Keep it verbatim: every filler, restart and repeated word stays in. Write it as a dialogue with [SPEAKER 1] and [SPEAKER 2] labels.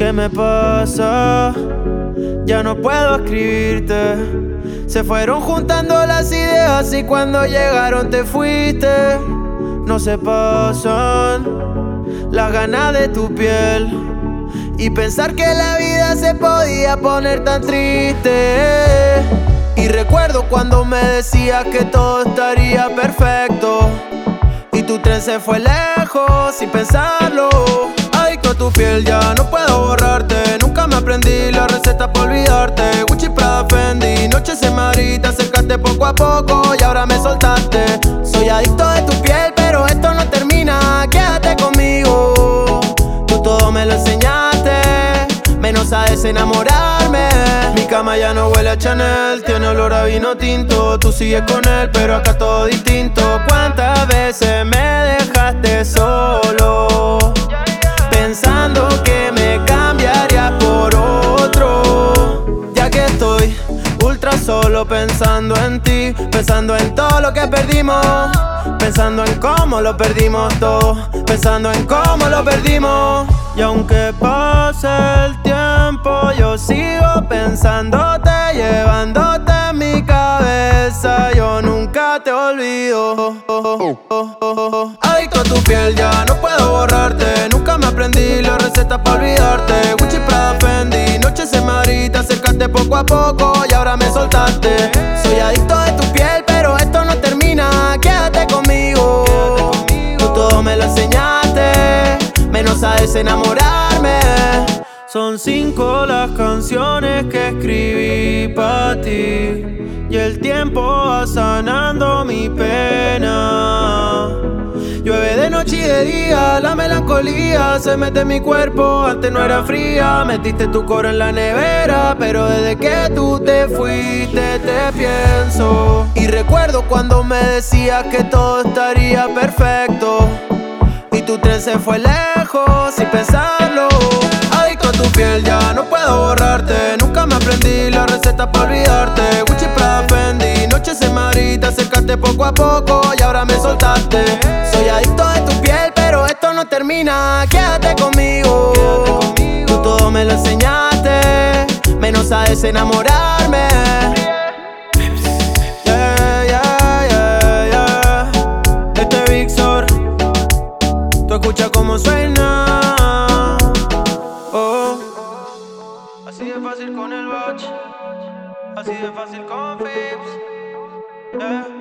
[SPEAKER 1] ¿Qué me pasa? Ya no puedo escribirte. Se fueron juntando las ideas y cuando llegaron te fuiste. No se pasan las ganas de tu piel y pensar que la vida se podía poner tan triste. Y recuerdo cuando me decías que todo estaría perfecto y tu tren se fue lejos sin pensarlo. Adicto a tu piel, ya no puedo borrarte. Nunca me aprendí la receta para olvidarte. Gucci, Prada, Fendi, noches en Madrid. Te acercaste poco a poco y ahora me soltaste. Soy adicto de tu piel, pero esto no termina. Quédate conmigo. Tú todo me lo enseñaste, menos a desenamorarme. Mi cama ya no huele a Chanel, tiene olor a vino tinto. Tú sigues con él, pero acá todo distinto. ¿Cuántas veces me dejaste solo, pensando que me cambiarías por otro? Ya que estoy ultra solo pensando en ti, pensando en todo lo que perdimos, pensando en cómo lo perdimos todo, pensando en cómo lo perdimos. Y aunque pase el tiempo, yo sigo pensándote, llevándote en mi cabeza. Yo nunca te olvido. Adicto a tu piel, ya no puedo borrarte. Nunca me aprendí la receta para olvidarte. Gucci, Prada, Fendi, noches en Madrid. Te acercaste poco a poco y ahora me soltaste. Soy adicto de tu piel, pero esto no termina. Quédate conmigo. Tú todo me lo enseñaste, menos a desenamorarme. Son cinco las canciones que escribí para ti y el tiempo va sanando mi pena. Llueve de noche y de día, la melancolía se mete en mi cuerpo. Antes no era fría, metiste tu coro en la nevera, pero desde que tú te fuiste te pienso. Y recuerdo cuando me decías que todo estaría perfecto y tu tren se fue lejos sin pensarlo. Adicto a tu piel, ya no puedo borrarte. Nunca me aprendí la receta para olvidarte. Gucci, Prada, Fendi, noches en Madrid. Te acercaste poco a poco y ahora me soltaste. Soy adicto de tu piel, pero esto no termina. Quédate conmigo. Tú todo me lo enseñaste, menos a desenamorarme. Yeah, yeah, yeah, yeah. Este es Víctor. Tú escuchas cómo suena. Oh. Así de fácil con el batch, así de fácil con Phipps. Yeah.